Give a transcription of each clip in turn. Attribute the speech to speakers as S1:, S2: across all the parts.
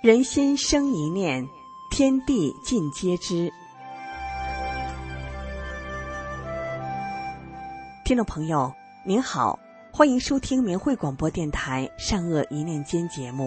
S1: 人心生一念，天地尽皆知。听众朋友您好，欢迎收听明慧广播电台善恶一念间节目。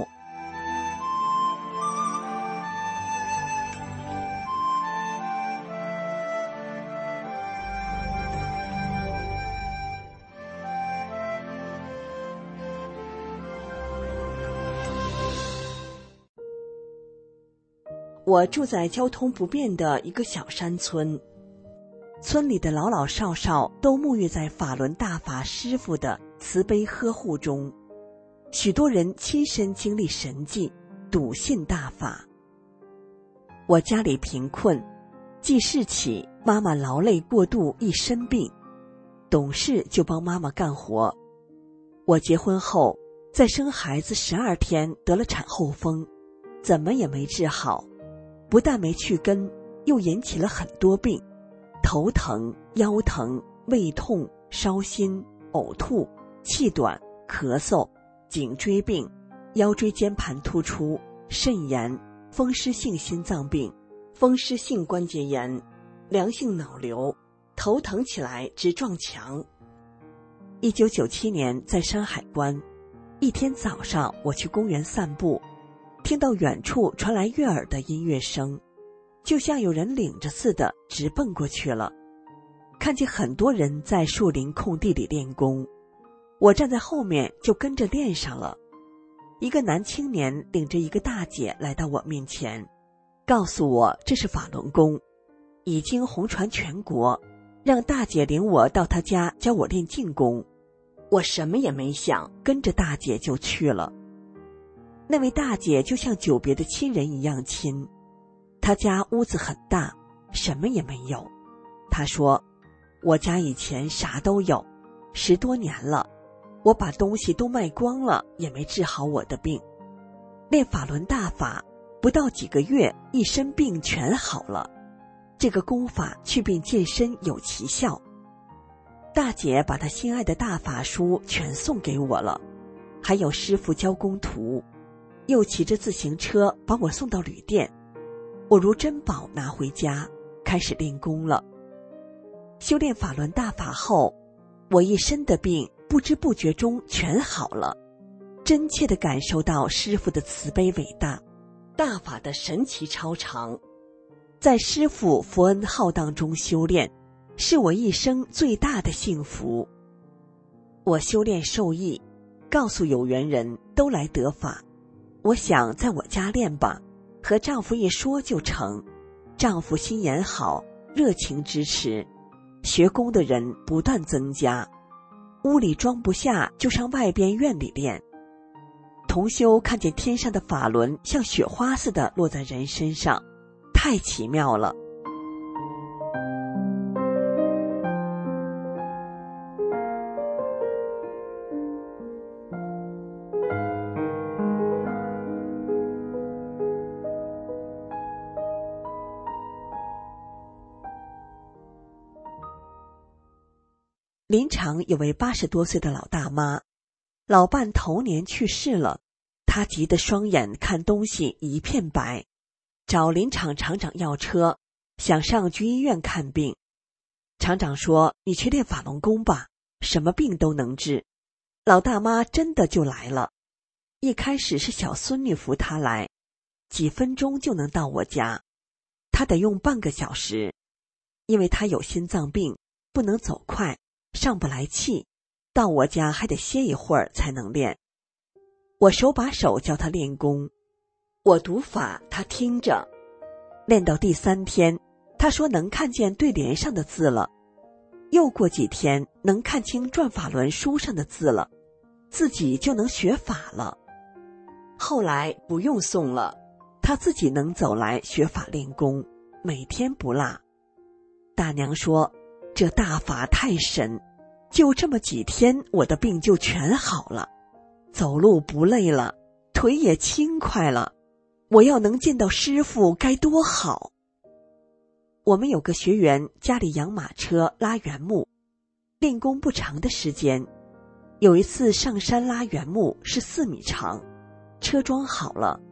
S1: 我住在交通不便的一个小山村，村里的老老少少都沐浴在法轮大法师父的慈悲呵护中，许多人亲身经历神迹，笃信大法。我家里贫困，记事起妈妈劳累过度一身病，懂事就帮妈妈干活。我结婚后，在生孩子12天得了产后风，怎么也没治好，不但没去根，又引起了很多病，头疼、腰疼、胃痛、烧心、呕吐、气短、咳嗽、颈椎病、腰椎间盘突出、肾炎、风湿性心脏病、风湿性关节炎、良性脑瘤，头疼起来直撞墙。1997年在山海关，一天早上我去公园散步，听到远处传来悦耳的音乐声，就像有人领着似的，直奔过去了。看见很多人在树林空地里练功，我站在后面就跟着练上了。一个男青年领着一个大姐来到我面前，告诉我这是法轮功，已经红传全国，让大姐领我到她家教我练静功。我什么也没想，跟着大姐就去了。那位大姐就像久别的亲人一样亲，她家屋子很大，什么也没有。她说，我家以前啥都有，10多年了，我把东西都卖光了，也没治好我的病。练法轮大法，不到几个月，一身病全好了。这个功法祛病健身有奇效。大姐把她心爱的大法书全送给我了，还有师父教功图，又骑着自行车把我送到旅店，我如珍宝拿回家，开始练功了。修炼法轮大法后，我一身的病不知不觉中全好了，真切地感受到师父的慈悲伟大，大法的神奇超常。在师父佛恩浩荡中修炼，是我一生最大的幸福。我修炼受益，告诉有缘人都来得法。我想在我家练吧，和丈夫一说就成。丈夫心眼好，热情支持，学功的人不断增加，屋里装不下就上外边院里练。同修看见天上的法轮像雪花似的落在人身上，太奇妙了。林场有位80多岁的老大妈，老伴头年去世了，她急得双眼看东西一片白，找林场厂长要车，想上军医院看病。厂长说，你去练法轮功吧，什么病都能治。老大妈真的就来了，一开始是小孙女扶她来，几分钟就能到我家，她得用半个小时，因为她有心脏病，不能走快，上不来气，到我家还得歇一会儿才能练。我手把手教他练功，我读法他听着，练到第3天，他说能看见对联上的字了，又过几天能看清转法轮书上的字了，自己就能学法了。后来不用送了，他自己能走来学法练功，每天不落。大娘说，这大法太神，就这么几天我的病就全好了，走路不累了，腿也轻快了，我要能见到师父该多好。我们有个学员家里养马车拉原木，练功不长的时间，有一次上山拉原木是4米长，车装好了，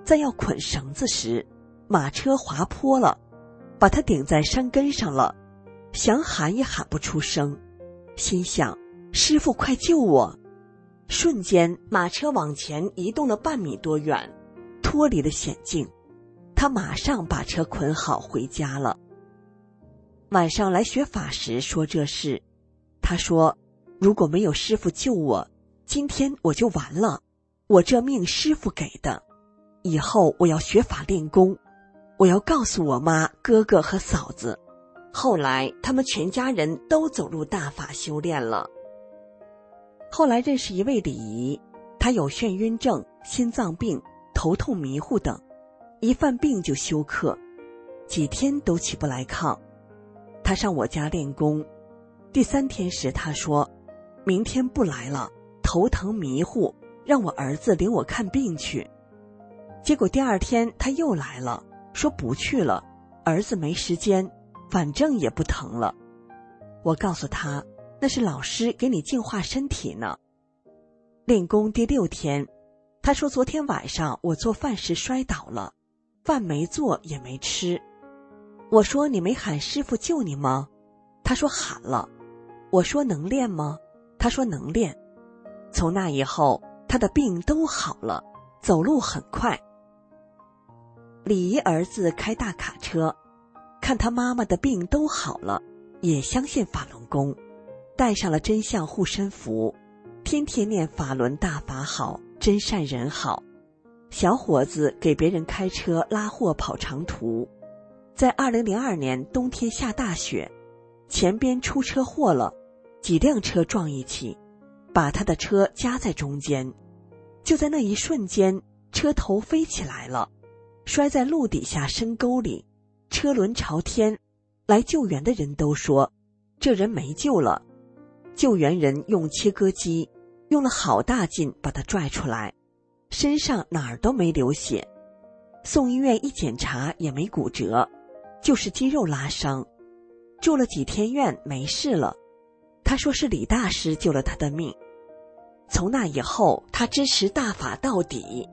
S1: 在要捆绳子时，马车滑坡了，把他顶在山根上了，想喊也喊不出声，心想师傅快救我。瞬间马车往前移动了半米多远，脱离了险境，他马上把车捆好回家了。晚上来学法时说这事，他说如果没有师傅救我，今天我就完了，我这命师傅给的，以后我要学法练功，我要告诉我妈、哥哥和嫂子。后来他们全家人都走入大法修炼了。后来认识一位礼仪，他有眩晕症、心脏病、头痛迷糊等，一犯病就休克，几天都起不来炕。他上我家练功，第3天时他说明天不来了，头疼迷糊，让我儿子领我看病去。结果第2天他又来了，说不去了，儿子没时间，反正也不疼了。我告诉他那是老师给你净化身体呢。练功第6天，他说昨天晚上我做饭时摔倒了，饭没做也没吃。我说你没喊师傅救你吗？他说喊了。我说能练吗？他说能练。从那以后他的病都好了，走路很快。礼仪儿子开大卡车，看他妈妈的病都好了，也相信法轮功，带上了真相护身符，天天念法轮大法好，真善人好。小伙子给别人开车拉货跑长途，在2002年冬天下大雪，前边出车祸了，几辆车撞一起，把他的车夹在中间。就在那一瞬间，车头飞起来了，摔在路底下深沟里，车轮朝天。来救援的人都说这人没救了，救援人用切割机用了好大劲把他拽出来，身上哪儿都没流血，送医院一检查也没骨折，就是肌肉拉伤，住了几天院没事了。他说是李大师救了他的命。从那以后他支持大法到底。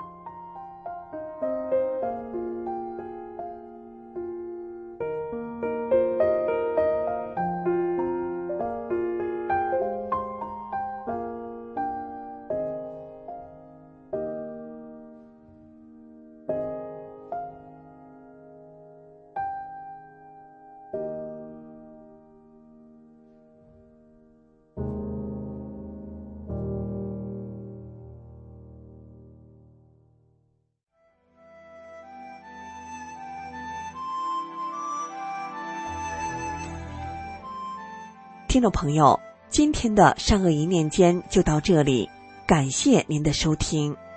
S1: 听众朋友，今天的善恶一念间就到这里，感谢您的收听。